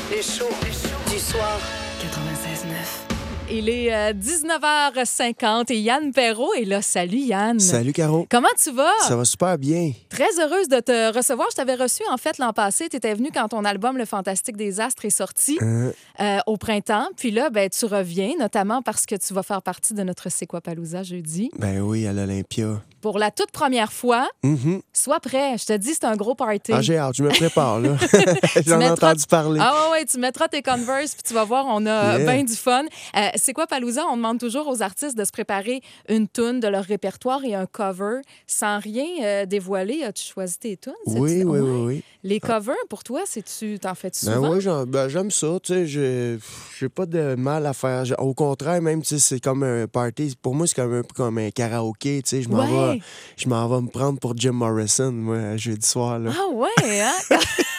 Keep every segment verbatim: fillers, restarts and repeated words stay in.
Les shows du soir. quatre-vingt-seize neuf. Il est euh, dix-neuf heures cinquante et Yann Perrault est là. Salut Yann. Salut Caro. Comment tu vas? Ça va super bien. Très heureuse de te recevoir. Je t'avais reçu en fait l'an passé. Tu étais venu quand ton album Le Fantastique des Astres est sorti Euh, euh, au printemps. Puis là, ben, tu reviens, notamment parce que tu vas faire partie de notre C'est quoi Palooza jeudi. ben oui, à l'Olympia. Pour la toute première fois, Mhm. sois prêt. Je te dis, c'est un gros party. Ah, j'ai hâte, je me prépare, là. J'en ai mettras- entendu parler. Ah ouais, ouais, tu mettras tes Converse puis tu vas voir, on a Yeah. bien du fun. Euh, c'est quoi Palooza? On demande toujours aux artistes de se préparer une toune de leur répertoire et un cover sans rien euh, dévoiler. As-tu choisi tes tounes? Oui, oui, oui, oui. Les covers, pour toi, c'est-tu t'en fais-tu Ben souvent? oui, j'en- ben, j'aime ça, tu sais, j'ai j'ai pas de mal à faire. J'ai- Au contraire, même, tu sais, c'est comme un party. Pour moi, c'est comme un peu comme un karaoké, tu sais, je m'en Ouais. vais, je m'en vais me prendre pour Jim Morrison, moi, jeudi soir, là. Ah ouais, hein?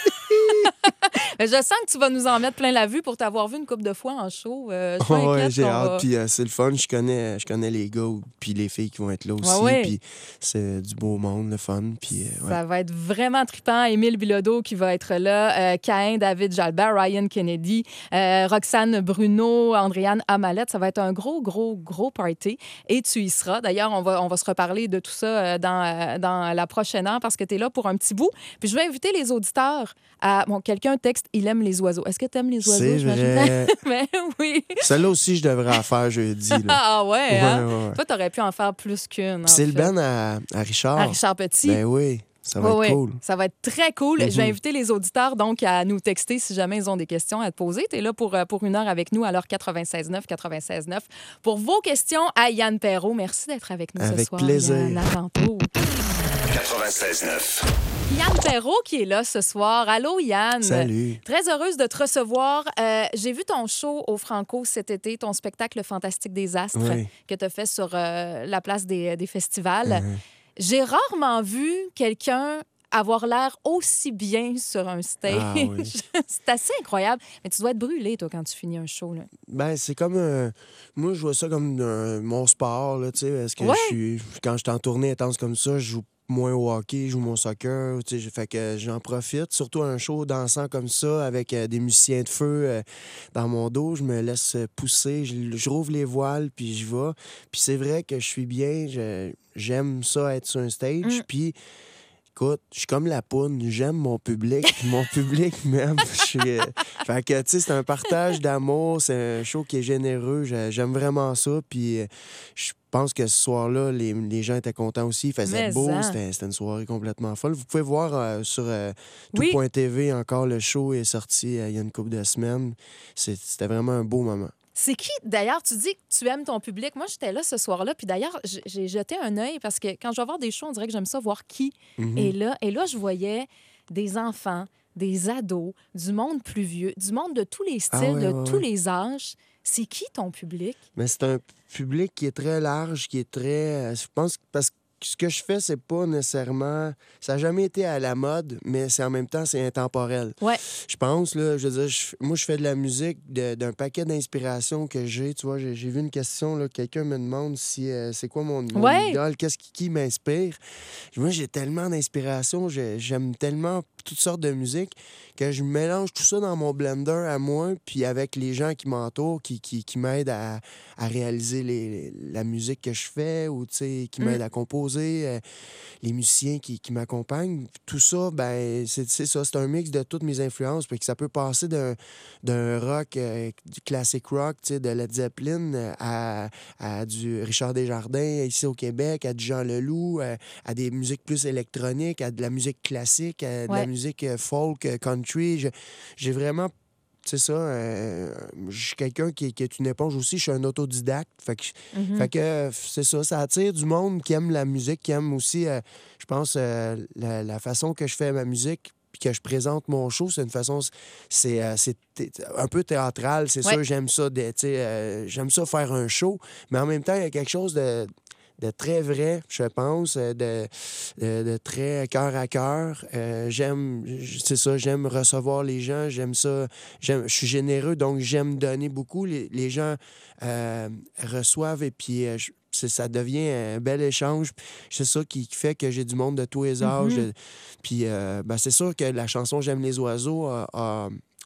Mais je sens que tu vas nous en mettre plein la vue pour t'avoir vu une couple de fois en show. Euh, je suis pas Ouais, inquiète j'ai qu'on hâte. va- Puis euh, c'est le fun. Je connais, je connais les gars puis les filles qui vont être là aussi. Ouais, ouais. Puis c'est du beau monde, le fun. Puis euh, ouais. Ça va être vraiment trippant. Émile Bilodeau qui va être là, euh, Caïn, David Jalbert, Ryan Kennedy, euh, Roxane Bruno, Andréane Amalette. Ça va être un gros, gros, gros party. Et tu y seras. D'ailleurs, on va, on va se reparler de tout ça euh, dans, euh, dans la prochaine heure parce que tu es là pour un petit bout. Puis je vais inviter les auditeurs à... Bon, quelqu'un texte « Il aime les oiseaux ». Est-ce que tu aimes les oiseaux? C'est j'imagine? vrai. Ben oui. Celle-là aussi, je devrais en faire jeudi. Là. Ah ouais, hein? Ouais, ouais. Toi, t'aurais pu en faire plus qu'une. en Puis c'est le fait. ben à, à Richard. À Richard Petit. Ben oui, ça va Ouais, être ouais. cool. Ça va être très cool. Mhm. Je vais inviter les auditeurs donc à nous texter si jamais ils ont des questions à te poser. Tu es là pour, euh, pour une heure avec nous à l'heure quatre-vingt-seize neuf, quatre-vingt-seize neuf. Pour vos questions à Yann Perrault. Merci d'être avec nous ce Avec soir. plaisir. Yann, à tantôt. quatre-vingt-seize neuf. Yann Perrault qui est là ce soir. Allô, Yann. Salut. Très heureuse de te recevoir. Euh, J'ai vu ton show au Franco cet été, ton spectacle Fantastique des Astres Oui. que tu as fait sur euh, la place des, des festivals. Mhm. J'ai rarement vu quelqu'un avoir l'air aussi bien sur un stage. Ah oui. C'est assez incroyable. Mais tu dois être brûlé, toi, quand tu finis un show. Là. Ben, c'est comme un... Moi, je vois ça comme un- mon sport, là, tu sais, parce que Ouais. je suis... Quand je suis en tournée intense comme ça, je joue moins au hockey, je joue mon soccer, tu sais, fait que j'en profite. Surtout un show dansant comme ça, avec euh, des musiciens de feu euh, dans mon dos, je me laisse pousser, je, je rouvre les voiles, puis je vais. Puis c'est vrai que je suis bien, je- j'aime ça être sur un stage, Mm. puis... Écoute, je suis comme la poune, j'aime mon public, puis mon public m'aime. Je suis, euh, Fait que, tu sais, c'est un partage d'amour, c'est un show qui est généreux, j'ai- j'aime vraiment ça, puis euh, je pense que ce soir-là, les, les gens étaient contents aussi, il faisait Mais beau, en. c'était c'était une soirée complètement folle. Vous pouvez voir euh, sur euh, Oui. tout point T V encore, le show est sorti euh, il y a une couple de semaines. C'est- C'était vraiment un beau moment. C'est qui, d'ailleurs, tu dis que tu aimes ton public. Moi, j'étais là ce soir-là. Puis d'ailleurs, j- j'ai jeté un œil parce que quand je vais voir des shows, on dirait que j'aime ça voir qui Mhm. est là. Et là, je voyais des enfants, des ados, du monde plus vieux, du monde de tous les styles, Ah ouais, de ouais, tous ouais. les âges. C'est qui ton public? Mais c'est un public qui est très large, qui est très... euh, Je pense que parce que ce que je fais, c'est pas nécessairement... Ça n'a jamais été à la mode, mais c'est en même temps, c'est intemporel. Ouais. Je pense, là, je veux dire, je- moi, je fais de la musique de- d'un paquet d'inspirations que j'ai. Tu vois, j'ai j'ai vu une question, là, quelqu'un me demande si euh, c'est quoi mon, mon Ouais. idole, qu'est-ce qui, qui m'inspire. Moi, j'ai tellement d'inspiration, j'ai- j'aime tellement toutes sortes de musique que je mélange tout ça dans mon blender à moi, puis avec les gens qui m'entourent, qui, qui, qui m'aident à, à réaliser les- la musique que je fais ou, tu sais, qui Mm. m'aident à composer, euh, les musiciens qui, qui m'accompagnent. Tout ça, ben c'est c'est ça, c'est un mix de toutes mes influences, puis que ça peut passer d'un d'un rock, euh, du classic rock, tu sais, de Led Zeppelin euh, à, à du Richard Desjardins ici au Québec, à du Jean Leloup, euh, à des musiques plus électroniques, à de la musique classique, à de Ouais. la musique euh, folk, euh, country. Je- J'ai vraiment, c'est ça, euh, je suis quelqu'un qui, qui est une éponge aussi, je suis un autodidacte. Fait que, Mhm. fait que euh, c'est ça, ça attire du monde qui aime la musique, qui aime aussi, euh, je pense, euh, la, la façon que je fais ma musique puis que je présente mon show, c'est une façon, c'est euh, c'est thé- un peu théâtral, c'est Ouais. sûr, j'aime ça, de- tu sais, euh, j'aime ça faire un show, mais en même temps, il y a quelque chose de de très vrai, je pense, euh, de, de, de très cœur à cœur. Euh, j'aime, c'est ça, j'aime recevoir les gens, j'aime ça, j'aime, je suis généreux, donc j'aime donner beaucoup. Les, les gens euh, reçoivent et puis euh, je- c'est- ça devient un bel échange. C'est ça qui qui fait que j'ai du monde de tous les âges. Mhm. Puis euh, ben, c'est sûr que la chanson J'aime les oiseaux a, a-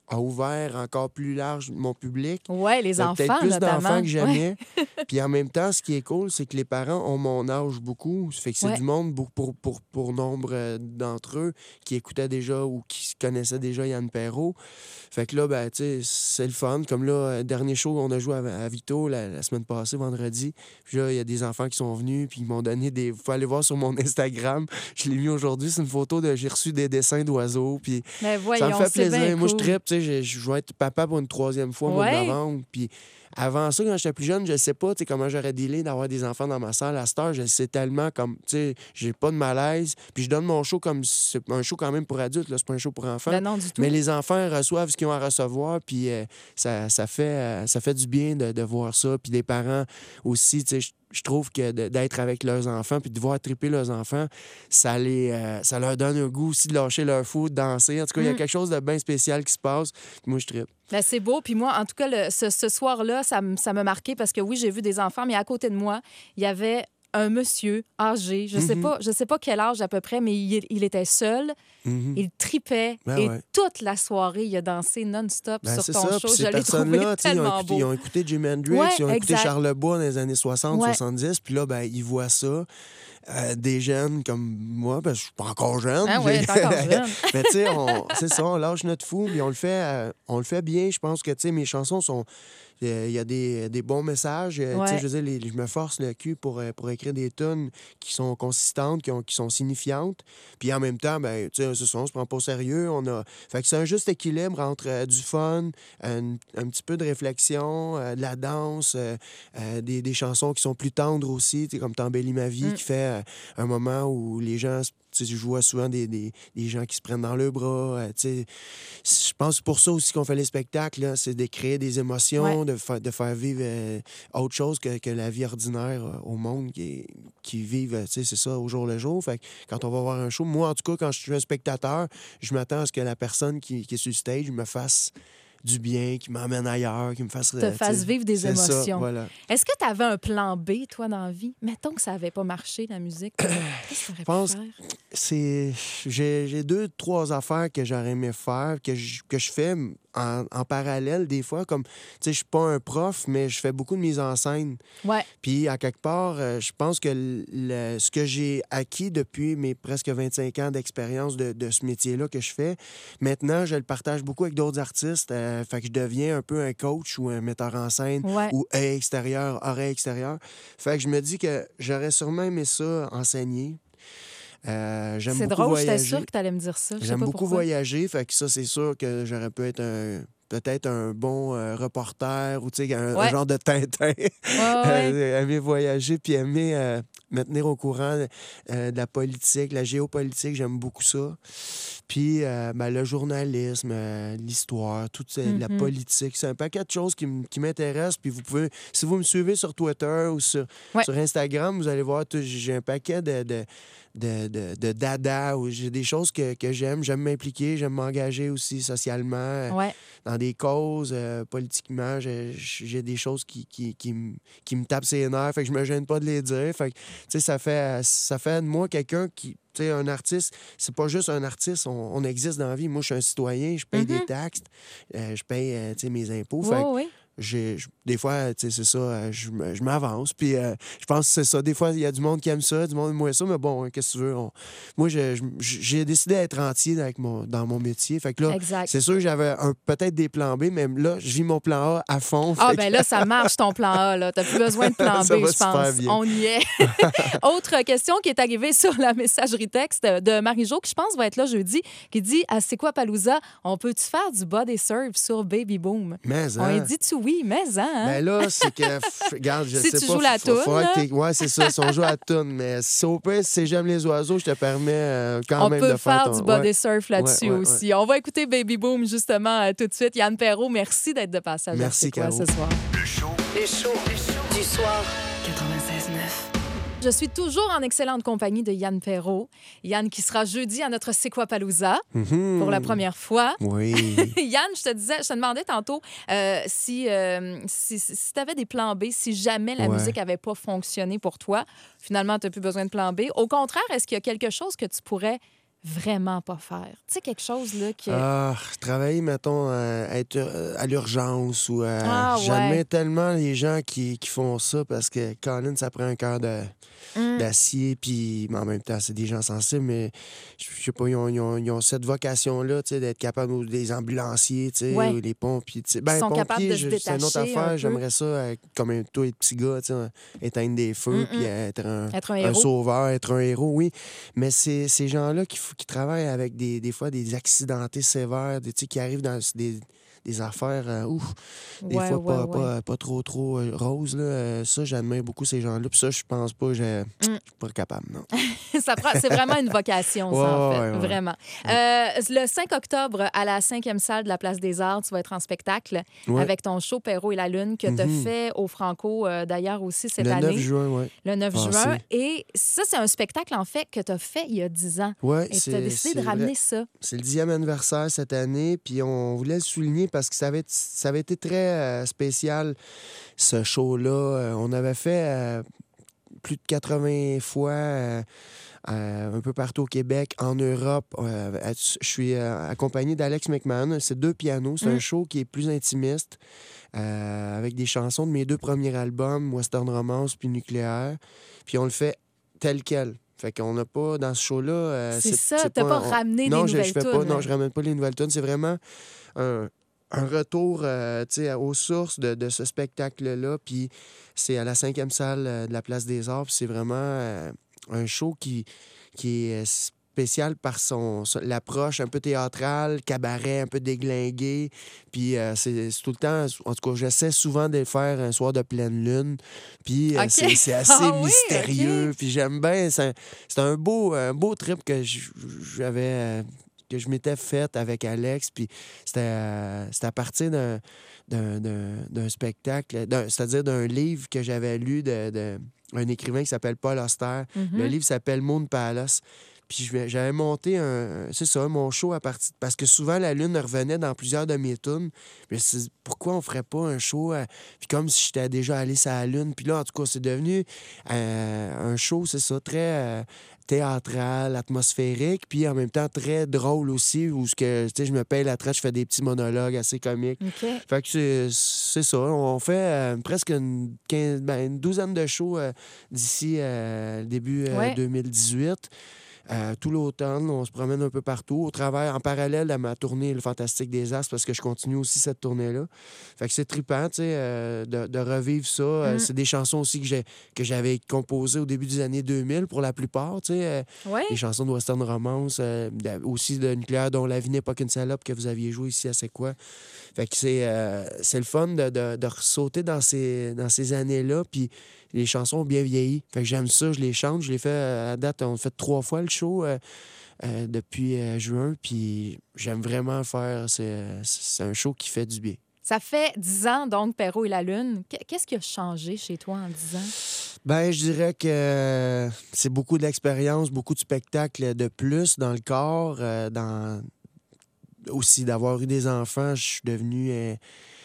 a ouvert encore plus large mon public. Oui, les Il y a enfants, peut-être plus notamment. d'enfants que Ouais. jamais. Puis en même temps, ce qui est cool, c'est que les parents ont mon âge beaucoup. Ça fait que c'est Ouais. du monde pour, pour, pour, pour nombre euh, d'entre eux qui écoutaient déjà ou qui connaissaient déjà Yann Perrault. Fait que là, ben, tu sais, c'est le fun. Comme là, euh, dernier show, on a joué à, à Vito la, la semaine passée, vendredi. Puis là, il y a des enfants qui sont venus puis ils m'ont donné des... Vous pouvez aller voir sur mon Instagram. Je l'ai mis aujourd'hui. C'est une photo de... J'ai reçu des dessins d'oiseaux. Puis Mais voyons, ça me fait c'est bien plaisir. Moi, je cool. trippe. Tu sais, je, je vais être papa pour une troisième fois au mois Ouais. de novembre. Puis avant ça, quand j'étais plus jeune, je sais pas tu sais, comment j'aurais dealé d'avoir des enfants dans ma salle. À cette heure, je sais tellement comme, tu sais, j'ai pas de malaise. Puis je donne mon show comme, c'est un show quand même pour adultes, là, c'est pas un show pour enfants. Ben non, du tout. Mais les enfants reçoivent ce qu'ils ont à recevoir, puis euh, ça, ça, fait, euh, ça fait du bien de, de voir ça. Puis les parents aussi, tu sais, je- je trouve que de- d'être avec leurs enfants puis de voir triper leurs enfants, ça, les, euh, ça leur donne un goût aussi de lâcher leur fou, de danser. En tout cas, il y a Mm. quelque chose de bien spécial qui se passe. Puis moi, je tripe. Ben, c'est beau. Puis moi, en tout cas, le- ce, ce soir-là, ça, m- ça m'a marqué parce que oui, j'ai vu des enfants, mais à côté de moi, il y avait un monsieur âgé, je sais Mhm. pas, je sais pas quel âge à peu près, mais il, il était seul, Mhm. il tripait Ben et ouais. toute la soirée, il a dansé non-stop Ben, sur c'est ton ça. show. Puis Je ces l'ai trouvé personnes-là, tu sais, ils, ont tellement écouté, beau. ils ont écouté Jimi Hendrix, Ouais, ils ont écouté exact. Charles Bois dans les années soixante, Ouais. soixante-dix, puis là, ben, ils voient ça. Euh, des jeunes comme moi, parce que je suis pas encore jeune. Ah ouais, j'ai- t'es encore jeune. Mais tu sais, on- c'est ça, on lâche notre fou, puis on le fait, euh, on le fait bien. Je pense que, tu sais, mes chansons sont... Il y a des, des bons messages. Euh, tu Ouais. sais, je veux dire, les- je me force le cul pour, euh, pour écrire des tunes qui sont consistantes, qui, ont- qui sont signifiantes. Puis en même temps, ben, tu sais, c'est ça, on se prend pas au sérieux. On a... Fait que c'est un juste équilibre entre euh, du fun, un, un petit peu de réflexion, euh, de la danse, euh, euh, des, des chansons qui sont plus tendres aussi, tu sais, comme T'embellis ma vie, Mm. qui fait euh, un moment où les gens... Tu sais, je vois souvent des, des, des gens qui se prennent dans le bras. euh, tu sais. Je pense que c'est pour ça aussi qu'on fait les spectacles, là, c'est de créer des émotions, Ouais. de, fa- de faire vivre euh, autre chose que, que la vie ordinaire euh, au monde qui, qui vivent, euh, tu sais, c'est ça, au jour le jour. Fait que quand on va voir un show, moi, en tout cas, quand je suis un spectateur, je m'attends à ce que la personne qui, qui est sur le stage me fasse du bien, qui m'emmène ailleurs, qui me fasse... Te euh, tu fasse sais, vivre des c'est ça, émotions. voilà. Est-ce que tu avais un plan B, toi, dans la vie? Mettons que ça n'avait pas marché, la musique. Qu'est-ce que tu aurais pense- pu faire? C'est j'ai j'ai deux trois affaires que j'aurais aimé faire que je, que je fais en, en parallèle des fois comme tu sais je suis pas un prof mais je fais beaucoup de mise en scène Ouais. puis à quelque part euh, je pense que le- le- ce que j'ai acquis depuis mes presque vingt-cinq ans d'expérience de, de ce métier-là que je fais maintenant je le partage beaucoup avec d'autres artistes euh, fait que je deviens un peu un coach ou un metteur en scène Ouais. ou œil extérieur, oreille extérieure. Fait que je me dis que j'aurais sûrement aimé ça enseigner. Euh, j'aime C'est beaucoup drôle, j'étais voyager. sûre que tu allais me dire ça. Je sais J'aime pas beaucoup pourquoi. voyager, fait que ça, c'est sûr que j'aurais pu être un peut-être un bon euh, reporter ou tu sais, un, un Ouais. genre de Tintin. Ouais, ouais. Euh, aimer voyager puis aimer euh, me tenir au courant euh, de la politique, la géopolitique, j'aime beaucoup ça. Puis euh, ben, le journalisme, euh, l'histoire, toute cette- la Mhm. politique, c'est un paquet de choses qui, m- qui m'intéressent. Puis vous pouvez, si vous me suivez sur Twitter ou sur, Ouais. sur Instagram, vous allez voir, tout- j'ai un paquet de, de, de, de, de dada, où j'ai des choses que, que j'aime. J'aime m'impliquer, j'aime m'engager aussi socialement, euh, Ouais. dans des causes, euh, politiquement. J'ai, j'ai des choses qui, qui, qui, me- qui me tapent ses nerfs, fait que je me gêne pas de les dire. Fait que, tu sais, ça fait, ça fait de moi quelqu'un qui, tu sais, un artiste, c'est pas juste un artiste, on, on existe dans la vie. Moi, je suis un citoyen, je paye Mhm. des taxes, euh, je paye, euh, tu sais, mes impôts. Fait Ouais, que ouais. j'ai, je- des fois, tu sais, c'est ça, euh, je, me- je m'avance. Puis euh, je pense que c'est ça. Des fois, il y a du monde qui aime ça, du monde qui aime moins ça, mais bon, hein, qu'est-ce que tu veux? on- Moi, je- je- j'ai décidé d'être entier avec mon, dans mon métier. Fait que là, Exact. c'est sûr que j'avais un- peut-être des plans B, mais là, je vis mon plan A à fond. Ah, fait ben que- là, ça marche ton plan A. Là. T'as plus besoin de plan B, Ça va je super pense. bien. On y est. Autre question qui est arrivée sur la messagerie texte de Marie-Jo, qui je pense va être là jeudi, qui dit à C'est quoi Palooza, on peut-tu faire du body surf sur Baby Boom? Mais, On hein? lui dit-tu oui, mais hein? Ben là, c'est que, f- regarde, je Si sais tu pas. joues la faut- toune, faudrait que là. t'aies- Ouais, c'est ça, si on joue à la toune. Mais si au pire, si j'aime les oiseaux, je te permets euh, quand On même peut de faire faire ton... du body ouais. surf là-dessus Ouais, ouais, aussi. On va écouter Baby Boom justement euh, tout de suite. Yann Perrault, merci d'être de passage. à Merci, C'est quoi Caro. ce soir? Le show Les shows du soir. quatre-vingt-seize neuf. Je suis toujours en excellente compagnie de Yann Perrault. Yann qui sera jeudi à notre C'est quoi Palooza Mhm. pour la première fois. Oui. Yann, je te disais, je te demandais tantôt euh, si, euh, si, si tu avais des plans B, si jamais la Ouais. musique n'avait pas fonctionné pour toi. Finalement, tu n'as plus besoin de plan B. Au contraire, est-ce qu'il y a quelque chose que tu pourrais vraiment pas faire? Tu sais, quelque chose là que... Ah, travailler, mettons, euh, être euh, à l'urgence ou... euh, Ah, ouais. J'admire tellement les gens qui, qui font ça parce que, Colin, ça prend un cœur de... Mm. d'acier, puis mais en même temps, c'est des gens sensibles, mais je je sais pas, ils ont, ils ont- ils ont cette vocation-là, tu sais, d'être capables, ou des ambulanciers, tu sais, Ouais. ou les pompiers, tu sais. Ben, Ils sont capables pompiers, de se je- c'est une autre détacher un affaire, peu. j'aimerais ça, euh, comme un, toi, les petits gars, tu sais, éteindre des feux, Mm-mm. puis être un, Être un un héros. sauveur, être un héros, oui. Mais c'est ces gens-là qui, f- qui travaillent avec des, des fois des accidentés sévères, des, tu sais, qui arrivent dans des, des affaires, euh, ouf, des Ouais, fois ouais, pas, ouais. Pas, pas trop, trop euh, roses, là. Euh, ça, j'admire beaucoup ces gens-là, puis ça, je pense pas, je Mm. je suis pas capable, non. Ça prend- c'est vraiment une vocation, ça, en Ouais, fait. ouais, ouais. Vraiment. Euh, le cinq octobre, à la cinquième salle de la Place des Arts, tu vas être en spectacle Ouais. avec ton show Perrault et la Lune que tu as Mhm. fait au Franco, euh, d'ailleurs, aussi cette Le année. neuf juin, oui. Le neuf Passé. juin. Et ça, c'est un spectacle, en fait, que tu as fait il y a dix ans. Ouais, Et tu as c'est décidé de c'est ramener vrai. ça. C'est le dixième anniversaire cette année, puis on voulait le souligner parce que ça avait, ça avait été très euh, spécial, ce show-là. Euh, on avait fait euh, plus de quatre-vingts fois euh, euh, un peu partout au Québec, en Europe. Euh, je suis euh, accompagné d'Alex McMahon. C'est deux pianos. C'est Mm. un show qui est plus intimiste, euh, avec des chansons de mes deux premiers albums, Western Romance puis Nucléaire. Puis on le fait tel quel. Fait qu'on n'a pas, dans ce show-là... euh, C'est ça, t'as pas pas on- ramené non, des je, nouvelles je fais pas, tunes, Non, là. je ramène pas les nouvelles tunes. C'est vraiment un, un retour euh, tu sais, aux sources de, de ce spectacle-là. Puis c'est à la cinquième salle euh, de la Place des Arts. Puis c'est vraiment euh, un show qui, qui est spécial par son, son- l'approche un peu théâtrale, cabaret, un peu déglingué. Puis euh, c'est c'est tout le temps... En tout cas, j'essaie souvent de le faire un soir de pleine lune. Puis euh, OK. c'est c'est assez Ah oui, mystérieux. OK. Puis j'aime bien... C'est un, c'est un beau, un beau trip que j- j'avais... euh, que je m'étais fait avec Alex, puis c'était euh, c'était à partir d'un d'un- d'un d'un spectacle, d'un- c'est-à-dire d'un livre que j'avais lu de, de- un écrivain qui s'appelle Paul Auster. Mhm. Le livre s'appelle Moon Palace. Puis je vais- j'avais monté un, c'est ça, mon show à partir... Parce que souvent, la lune revenait dans plusieurs de mes tunes. Puis je me suis dit, pourquoi on ferait pas un show... euh, Puis comme si j'étais déjà allé sur la lune. Puis là, en tout cas, c'est devenu euh, un show, c'est ça, très... euh, théâtral, atmosphérique, puis en même temps très drôle aussi, où ce que, tu sais, je me paye la traite, je fais des petits monologues assez comiques. OK. Fait que c'est c'est ça. On fait euh, presque une, quinze, ben, une douzaine de shows euh, d'ici euh, début euh, Ouais. deux mille dix-huit. Euh, tout l'automne, on se promène un peu partout. Au travers, en parallèle à ma tournée Le Fantastique des Astres, parce que je continue aussi cette tournée-là. Fait que c'est trippant, tu sais, euh, de, de revivre ça. Euh, Mm. c'est des chansons aussi que j'ai que j'avais composées au début des années deux mille pour la plupart, tu sais. euh, Oui. les chansons de Western Romance, euh, de- aussi de Nucléaire, dont La vie n'est pas qu'une salope, que vous aviez joué ici à C'est quoi. Fait que c'est euh, c'est le fun de, de, de sauter dans ces, dans ces années-là, puis les chansons ont bien vieilli. Fait que j'aime ça, je les chante, je les fais euh, à date, on fait trois fois le show euh, euh, depuis euh, juin, puis j'aime vraiment le faire. C'est c'est un show qui fait du bien. Ça fait dix ans, donc, Perrault et la Lune. Qu- Qu'est-ce qui a changé chez toi en dix ans? Ben, je dirais que euh, c'est beaucoup d'expérience, beaucoup de spectacles de plus dans le corps, euh, dans aussi d'avoir eu des enfants. Je suis devenu euh,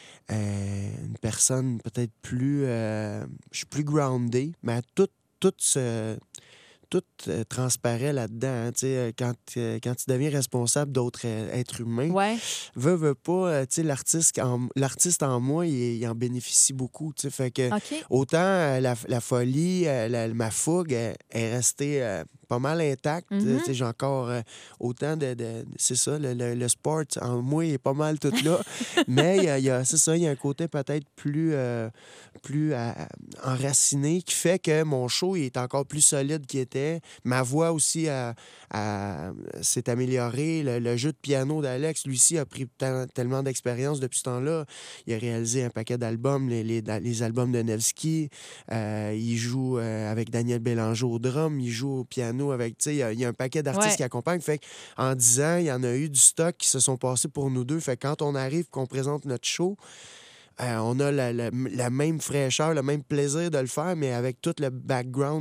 euh, une personne peut-être plus, euh, je suis plus groundé, mais tout, tout se, tout euh, transparaît là-dedans. Hein, tu sais, euh, quand, euh, quand tu deviens responsable d'autres euh, êtres humains, Ouais. veux, veux pas, euh, tu sais, l'artiste en, l'artiste en moi, il, il en bénéficie beaucoup. Tu sais, fait que OK. autant euh, la, la folie, euh, la- ma fougue euh, est restée euh, pas mal intacte. Mhm. Tu sais, j'ai encore euh, autant de... de- c'est ça, le, le- le sport en moi est pas mal tout là. Mais il y a, il y a- c'est ça, il y a un côté peut-être plus, euh, plus euh, enraciné qui fait que mon show il est encore plus solide qu'il était. Ma voix aussi a- a- s'est améliorée. Le, le jeu de piano d'Alex, lui aussi, a pris tel- tellement d'expérience depuis ce temps-là. Il a réalisé un paquet d'albums, les, les, les albums de Nevsky. Euh, il joue euh, avec Daniel Bélanger au drum. Il joue au piano avec, tu sais, il y a- il y, a un paquet d'artistes Ouais. qui accompagnent. Fait en dix ans, il y en a eu du stock qui se sont passés pour nous deux. Fait que quand on arrive, qu'on présente notre show, euh, on a la, la- la même fraîcheur, le même plaisir de le faire, mais avec tout le background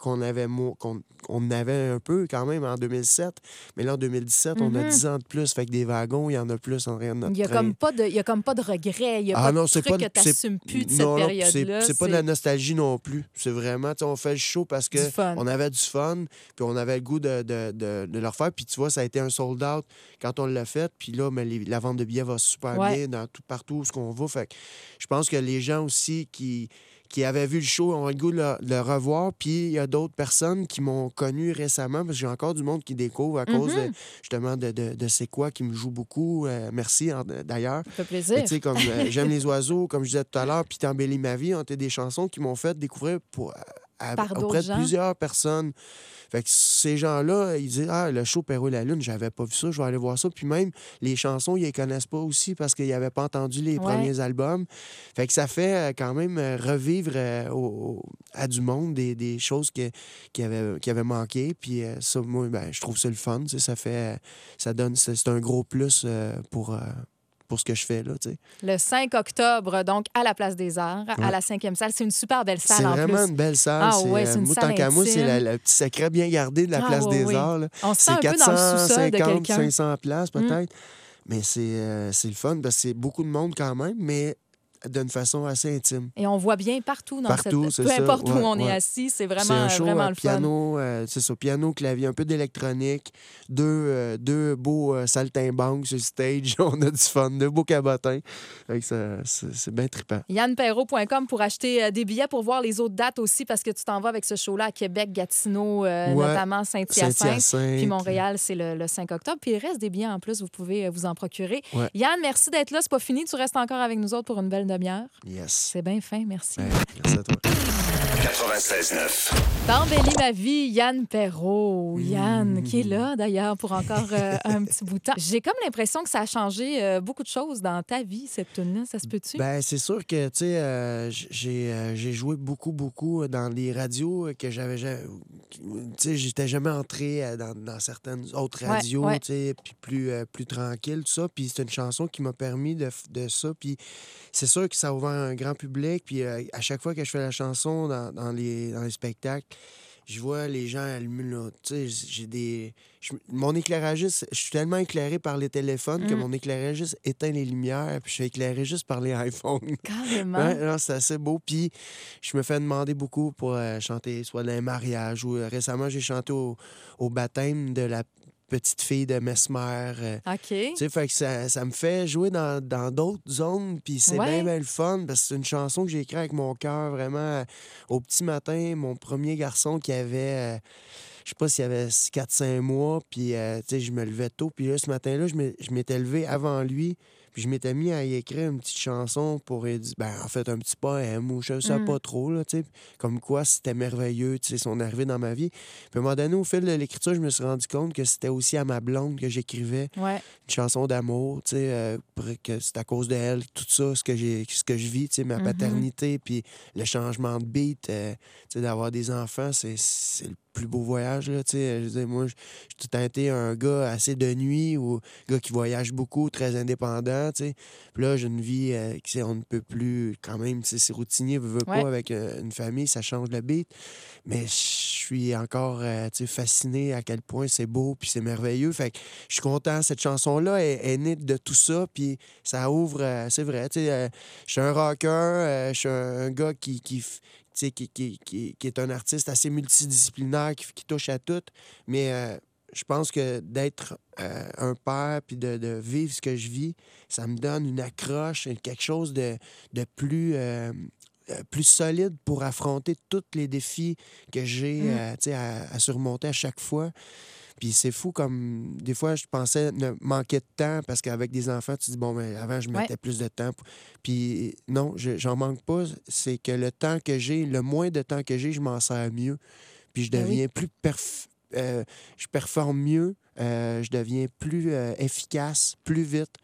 qu'on avait, mo- qu'on, qu'on avait un peu quand même en deux mille sept. Mais là, en deux mille dix-sept, on a Mhm. dix ans de plus. Fait que des wagons, il y en a plus en rien de notre Il n'y a, train. comme pas de- il y a comme pas de regret. Il n'y a Ah pas non, de c'est truc pas que de- tu n'assumes plus de cette non, non, puis c'est, période-là. c'est pas de la nostalgie non plus. C'est vraiment, tu sais, on fait le show parce Du que fun. on avait du fun, puis on avait le goût de, de, de, de le refaire. Puis tu vois, ça a été un sold out quand on l'a fait. Puis là, mais les- la vente de billets va super Ouais. bien dans tout, partout où ce qu'on va. Fait que je pense que les gens aussi qui, qui avaient vu le show ont le goût de le, de le revoir. Puis il y a d'autres personnes qui m'ont connu récemment, parce que j'ai encore du monde qui découvre à cause Mhm. de, justement de, de, de C'est quoi qui me joue beaucoup. Euh, merci en- d'ailleurs. Ça fait Mais plaisir. tu sais, comme euh, J'aime les oiseaux, comme je disais tout à l'heure, puis T'embellis ma vie, ont été des chansons qui m'ont fait découvrir pour, à- Par d'autres auprès de gens. plusieurs personnes. Fait que ces gens-là, ils disent Ah, le show Perrault et la Lune, j'avais pas vu ça, je vais aller voir ça. Puis même, les chansons, ils les connaissent pas aussi parce qu'ils n'avaient pas entendu les Ouais. premiers albums. Fait que ça fait euh, quand même euh, revivre euh, au- au- à du monde des, des choses que- qui, avaient, qui avaient manqué. Puis euh, ça, moi, ben, je trouve ça le fun. Tu sais, Ça fait. Ça donne. C'est c'est un gros plus euh, pour. euh, pour ce que je fais, là, tu sais. Le cinq octobre, donc, à la Place des Arts, à Ouais. la cinquième salle. C'est une super belle salle, C'est en vraiment plus. une belle salle. Ah c'est, ouais, c'est une moi, salle tant qu'à moi, c'est intime. la- le petit secret bien gardé de la Ah, place ouais, des oui. Arts. là. On se sent C'est un peu dans le sous-sol de quelqu'un. cinq cents places peut-être. Mais c'est, euh, c'est le fun parce que c'est beaucoup de monde quand même, mais d'une façon assez intime. Et on voit bien partout dans Partout, cette... c'est Peu ça, importe où ouais, on est ouais. assis, c'est C'est vraiment, un show vraiment à le fun. piano, euh, c'est ça, piano, clavier, un peu d'électronique, deux, euh, deux beaux euh, saltimbanques sur le stage, on a du fun, deux beaux cabotins. Fait que ça, c'est, c'est bien trippant. yann perrault point com pour acheter euh, des billets pour voir les autres dates aussi, parce que tu t'en vas avec ce show-là à Québec, Gatineau, euh, Ouais, notamment Saint-Hyacinthe. Saint-Hyacinthe. Puis Montréal, c'est le, le cinq octobre. Puis il reste des billets en plus, vous pouvez euh, vous en procurer. Ouais. Yann, merci d'être là. C'est pas fini. Tu restes encore avec nous autres pour une belle demi-heure. Yes. C'est bien fin, merci. Ouais, merci à toi. quatre-vingt-seize neuf. T'embellis ma vie, Yann Perrault. Yann, Mm. qui est là d'ailleurs pour encore euh, un petit bout de temps. J'ai comme l'impression que ça a changé euh, beaucoup de choses dans ta vie, cette tune-là. Ça se peut-tu? Ben, c'est sûr que, tu sais, euh, j'ai, euh, j'ai joué beaucoup, beaucoup dans les radios que j'avais jamais. Tu sais, j'étais jamais entré euh, dans, dans certaines autres Ouais, radios, ouais. tu sais, puis plus, euh, plus tranquille, tout ça. Puis c'est une chanson qui m'a permis de, f- de ça. Puis c'est sûr que ça a ouvert un grand public. Puis euh, à chaque fois que je fais la chanson dans, dans les, dans les spectacles, je vois les gens allumer, là. Tu sais, j'ai des. je- mon éclairagiste, je suis tellement éclairé par les téléphones que Mm. mon éclairagiste éteint les lumières, puis je suis éclairé juste par les iPhones. Carrément. Ouais, non, c'est assez beau. Puis je me fais demander beaucoup pour euh, chanter soit dans les mariages ou euh, récemment, j'ai chanté au, au baptême de la petite fille de Mesmer. euh, OK. tu sais, fait que ça, ça me fait jouer dans dans d'autres zones, puis c'est Ouais. bien, bien le fun, parce que c'est une chanson que j'ai écrite avec mon cœur, vraiment. euh, Au petit matin, mon premier garçon qui avait, euh, je sais pas s'il avait quatre cinq mois, puis euh, tu sais, je me levais tôt, puis là, ce matin-là, je m'ai- je m'étais levé avant lui, puis je m'étais mis à y écrire une petite chanson pour lui dire, ben, en fait, un petit poème, ou je sais Mm. pas trop, là, tu sais, comme quoi c'était merveilleux, tu sais, son arrivée dans ma vie. Puis à un moment donné, au fil de l'écriture, je me suis rendu compte que c'était aussi à ma blonde que j'écrivais Ouais. une chanson d'amour, tu sais, euh, pour que c'est à cause d'elle, tout ça, ce que j'ai, ce que je vis, tu sais, ma Mhm. paternité, puis le changement de beat, euh, tu sais, d'avoir des enfants, c'est, c'est le plus beau voyage, là, tu sais. Je veux dire, moi, j'ai tout le temps été un gars assez de nuit, ou un gars qui voyage beaucoup, très indépendant, tu sais. Puis là, j'ai une vie, euh, qui, on ne peut plus, quand même, tu sais, c'est routinier, veut, veut Ouais. pas, avec euh, une famille, ça change le beat. Mais je suis encore, euh, tu sais, fasciné à quel point c'est beau, puis c'est merveilleux. Fait que je suis content. Cette chanson-là est, est née de tout ça, puis ça ouvre, euh, c'est vrai, tu sais, euh, je suis un rocker, euh, je suis un, un gars qui, qui, f- tu sais, qui, qui, qui, qui est un artiste assez multidisciplinaire, qui, qui touche à tout, mais euh, je pense que d'être euh, un père, puis de, de vivre ce que je vis, ça me donne une accroche, et quelque chose de, de plus... euh, euh, plus solide pour affronter tous les défis que j'ai Mm. euh, tu sais, à, à surmonter à chaque fois. Puis c'est fou comme des fois je pensais ne manquer de temps parce qu'avec des enfants tu dis bon mais avant je mettais Ouais. plus de temps. Puis non, je- j'en manque pas, c'est que le temps que j'ai, le moins de temps que j'ai, je m'en sers mieux. Puis je Ben oui. deviens plus perf euh, je performe mieux, euh, je deviens plus euh, efficace, plus vite.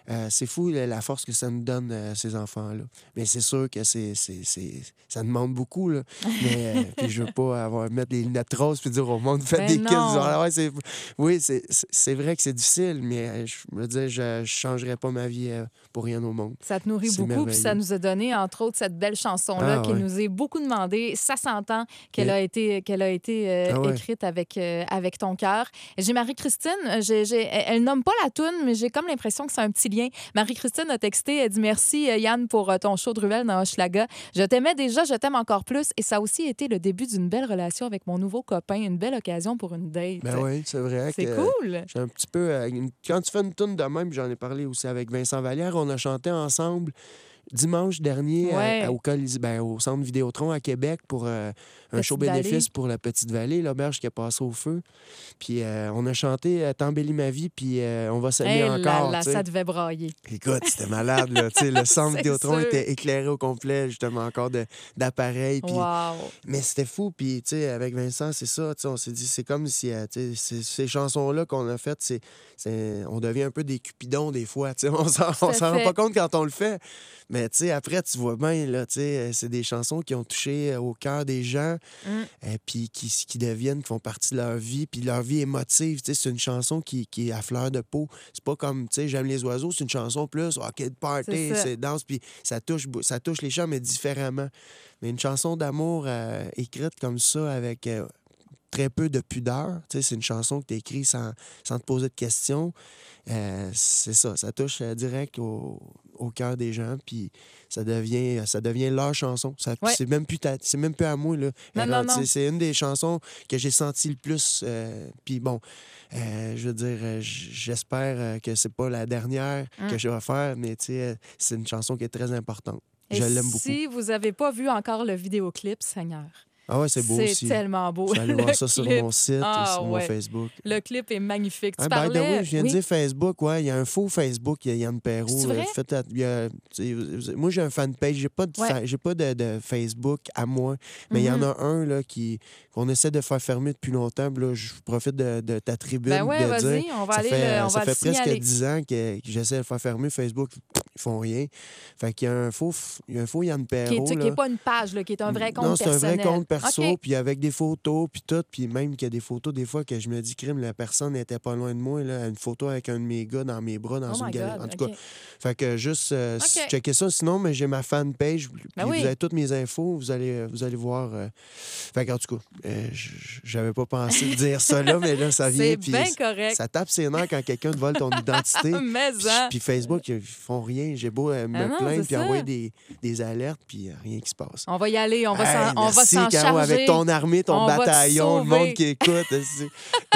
Euh, c'est fou la, la force que ça nous donne, euh, ces enfants-là. Mais c'est sûr que c'est, c'est, c'est, ça demande beaucoup. Là. Mais euh, puis je veux pas avoir, mettre des lunettes roses puis dire au monde, faites Ben des kids. non. Genre, ah ouais, c'est... Oui, c'est, c'est, c'est vrai que c'est difficile, mais euh, je me dis, je ne changerais pas ma vie euh, pour rien au monde. Ça te nourrit C'est beaucoup, puis ça merveilleux. nous a donné, entre autres, cette belle chanson-là Ah qui ouais. nous est beaucoup demandée. Ça s'entend qu'elle Yeah. a été, qu'elle a été euh, Ah ouais. écrite avec, euh, avec ton cœur. J'ai Marie-Christine, j'ai, j'ai, elle, elle nomme pas la toune, mais j'ai comme l'impression que c'est un petit lien. Marie-Christine a texté, elle dit « Merci, euh, Yann, pour euh, ton show de ruelle dans Hochelaga. Je t'aimais déjà, je t'aime encore plus. Et ça a aussi été le début d'une belle relation avec mon nouveau copain. Une belle occasion pour une date. Ben oui, c'est vrai. C'est que cool. J'ai un petit peu. euh, une- Quand tu fais une tourne de même, j'en ai parlé aussi avec Vincent Vallière, on a chanté ensemble dimanche dernier à- Ouais. à- au, Colis- ben, au Centre Vidéotron à Québec pour euh, un Petite show Vallée. bénéfice pour la Petite Vallée, l'auberge qui a passé au feu. Puis euh, on a chanté euh, T'embellis ma vie, puis euh, on va s'aimer Hey là encore. là, tu sais. ça devait brailler. Écoute, c'était malade. Là. Tu sais, le Centre C'est Vidéotron sûr. était éclairé au complet, justement, encore de- d'appareils. Puis Wow. mais c'était fou, puis tu sais, avec Vincent, c'est ça, tu sais, on s'est dit, c'est comme si, euh, tu sais, ces- ces chansons-là qu'on a faites, c'est, c'est- on devient un peu des cupidons des fois, tu sais, on s'en, Tout on à s'en fait. rend pas compte quand on le fait, mais tu sais, après, tu vois bien, là, tu sais, c'est des chansons qui ont touché euh, au cœur des gens, Mm. euh, puis qui, qui deviennent, qui font partie de leur vie, puis leur vie émotive, tu sais, c'est une chanson qui, qui est à fleur de peau, c'est pas comme, tu sais, J'aime les oiseaux, c'est une chanson plus, oh, quel party, C'est ça. c'est danse, puis ça touche, bou- ça touche les gens, mais différemment. Mais une chanson d'amour euh, écrite comme ça, avec euh, très peu de pudeur, tu sais, c'est une chanson que tu écris sans, sans te poser de questions. Euh, c'est ça, ça touche euh, direct au, au cœur des gens, puis ça devient, ça devient leur chanson. Ça, Ouais. C'est même plus ta- c'est même plus à moi. Là. Non, Elle non, rend- non. c'est- C'est une des chansons que j'ai senti le plus. euh, puis bon, euh, je veux dire, euh, j- j'espère euh, que c'est pas la dernière Mm. que je vais faire, mais tu sais, euh, c'est une chanson qui est très importante. Et Je l'aime beaucoup. si vous n'avez pas vu encore le vidéoclip, Seigneur, Ah ouais, c'est beau c'est aussi. tellement beau. Je vais aller Le voir ça sur clip. mon site Ah, et sur ouais. mon Facebook. Le clip est magnifique. Tu Ah, by the parlais... way, je viens Oui. de dire Facebook, ouais, il y a un faux Facebook, il y a Yann Perrault. C'est vrai? euh, fait à- il y a- tu sais, moi, j'ai un fanpage, j'ai pas, de, Ouais. fa- j'ai pas de, de Facebook à moi, mais il y en Mhm. a un là, qui, qu'on essaie de faire fermer depuis longtemps. Puis là, je profite de, de ta tribune Ben ouais, de vas-y, dire... on va ça aller fait, le, on ça va fait le presque signaler. dix ans que, que j'essaie de faire fermer Facebook. Ils font rien. Fait qu'il y a un faux, il y a un faux Yann Qui est, Perrault. qui là. est pas une page, là, qui est un vrai compte Non, c'est un vrai personnel. compte perso, OK. puis avec des photos, puis tout. Puis même qu'il y a des photos, des fois, que je me dis, crime, la personne n'était pas loin de moi. Là, une photo avec un de mes gars dans mes bras, dans Oh une my galerie. God, En tout OK. cas, fait que juste euh, OK. checker ça. Sinon, mais j'ai ma fanpage, puis Ben oui. vous avez toutes mes infos, vous allez, vous allez voir. euh. Fait qu'en tout cas, euh, j- j'avais pas pensé de dire ça là, mais là, ça vient. C'est puis bien correct. ça tape ses nerfs quand quelqu'un te vole ton identité. Mais Puis, hein. puis Facebook, ils font rien. J'ai beau euh, me Ah non, plaindre c'est puis ça. envoyer des, des alertes, puis euh, rien qui se passe. On va y aller, on va Hey, s'en, on va merci, s'en Caro, charger. avec ton armée, ton On va te bataillon, le sauver. monde qui écoute. c'est-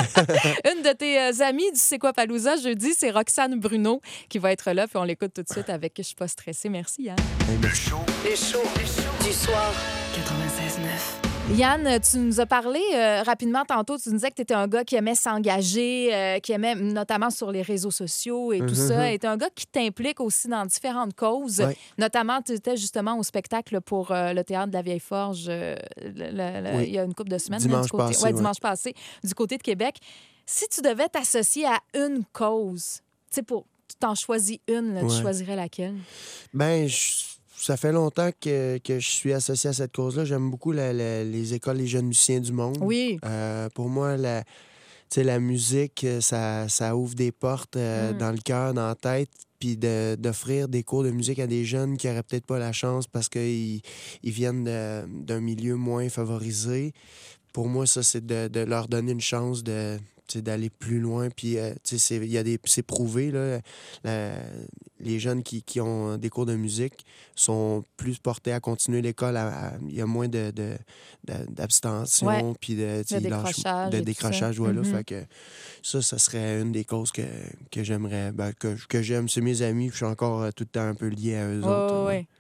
Une de tes euh, amies du C'est quoi Palooza jeudi, c'est Roxane Bruno qui va être là, puis on l'écoute tout de suite avec Je suis pas stressée. Merci, Yann. Le show Le show du soir. quatre-vingt-seize neuf. Yann, tu nous as parlé euh, rapidement tantôt. Tu nous disais que tu étais un gars qui aimait s'engager, euh, qui aimait notamment sur les réseaux sociaux et tout Mhm. ça. Et tu es un gars qui t'implique aussi dans différentes causes. Ouais. Notamment, tu étais justement au spectacle pour euh, le Théâtre de la Vieille Forge euh, le- le- le- Oui. il y a une couple de semaines. là, Dimanche du côté, passé, ouais, ouais. dimanche passé, du côté de Québec. Si tu devais t'associer à une cause, tu sais, pour tu t'en choisis une, là, tu Ouais. choisirais laquelle? Ben, je- ça fait longtemps que, que je suis associé à cette cause-là. J'aime beaucoup la- la- les écoles Les Jeunes Musiciens du monde. Oui. Euh, pour moi, la, tu sais, la musique, euh, ça, ça ouvre des portes euh, Mm. dans le cœur, dans la tête, puis de- d'offrir des cours de musique à des jeunes qui n'auraient peut-être pas la chance parce qu'ils ils viennent de- d'un milieu moins favorisé. Pour moi, ça, c'est de, de leur donner une chance de tu sais, d'aller plus loin. Puis, euh, tu sais, c'est- il y a des- c'est prouvé, là, la- les jeunes qui, qui ont des cours de musique sont plus portés à continuer l'école. à- à- Il y a moins de, de- de- d'abstention, Ouais. puis de, tu sais, De ils lâchent- décrochage de et tout décrochage, ça. voilà. Mhm. Fait que ça, ça serait une des causes que, que j'aimerais, ben, que, que j'aime. C'est mes amis, puis je suis encore euh, tout le temps un peu lié à eux Oui, autres. oui, ouais. oui.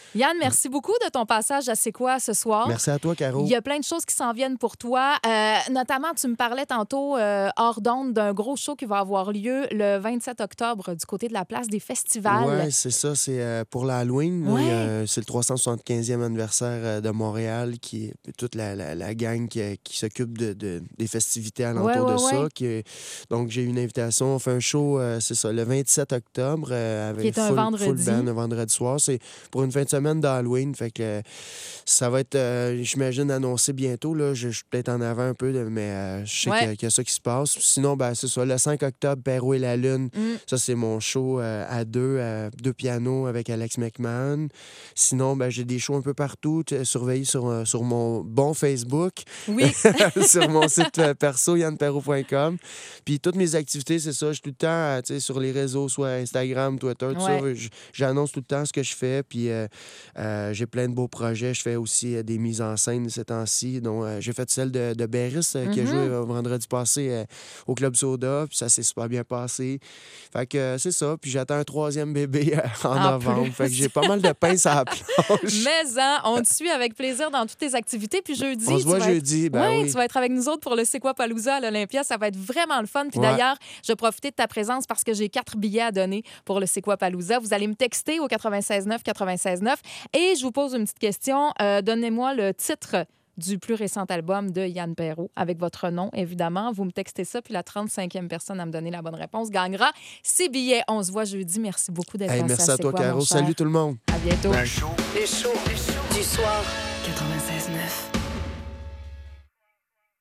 Yann, merci beaucoup de ton passage à C'est quoi ce soir. Merci à toi, Caro. Il y a plein de choses qui s'en viennent pour toi. Euh, notamment, tu me parlais tantôt, euh, hors d'onde, d'un gros show qui va avoir lieu le vingt-sept octobre du côté de la place des festivals. Oui, c'est ça. C'est euh, pour l'Halloween. là, Ouais. il y a- C'est le trois cent soixante-quinzième anniversaire euh, de Montréal, qui est toute la, la- la gang qui, qui s'occupe de, de- des festivités alentour Ouais, ouais, de ça. ouais. qui est- Donc, j'ai eu une invitation. On fait un show, euh, c'est ça, le vingt-sept octobre. euh, avec Qui est un full, vendredi. full band, un vendredi soir. C'est pour une fin de semaine d'Halloween. Fait que euh, ça va être, euh, j'imagine, annoncé bientôt. Là. Je, je suis peut-être en avant un peu, là, mais euh, je sais Ouais. qu'il y a- qu'il y a ça qui se passe. Sinon, ben, c'est ça, le cinq octobre, Perrault et la Lune. Mm. Ça, c'est mon show euh, à deux, à deux pianos avec Alex McMahon. Sinon, ben, j'ai des shows un peu partout. Tu- Surveillez sur, euh, sur mon bon Facebook, Oui. sur mon site euh, perso, yann perrault point com. Puis toutes mes activités, c'est ça. Je suis tout le temps euh, tu sais, sur les réseaux, soit Instagram, Twitter, tout Ouais. ça. J- J'annonce tout le temps ce que je fais. Puis euh, euh, j'ai plein de beaux projets. Je fais aussi euh, des mises en scène ces temps-ci. Donc, euh, j'ai fait celle de, de Berris euh, qui a Mhm. joué euh, vendredi passé euh, au Club Soda. Puis ça s'est super bien passé. Fait que euh, c'est ça. Puis j'attends un troisième bébé euh, en, En novembre. plus. Fait que j'ai pas mal de pinces à la planche. Mais hein, on te suit avec plaisir dans toutes tes activités. Puis jeudi, On se tu voit vas être- jeudi. Ben Ouais, oui. tu vas être avec nous autres pour le C'est quoi Palooza à l'Olympia. Ça va être vraiment le fun. Puis Ouais. d'ailleurs, je vais profiter de ta présence parce que j'ai quatre billets à donner pour le C'est quoi Palooza. Vous allez me texter au quatre-vingt-seize neuf quatre-vingt-seize neuf. Et je vous pose une petite question. Euh, donnez-moi le titre du plus récent album de Yann Perrault, avec votre nom, évidemment. Vous me textez ça, puis la trente-cinquième personne à me donner la bonne réponse gagnera ces billets. On se voit jeudi. Merci beaucoup d'être Hey, passé merci à C'est toi, quoi, mon Caro. cher? Salut tout le monde. À bientôt. Un show Le show du soir. quatre-vingt-seize neuf.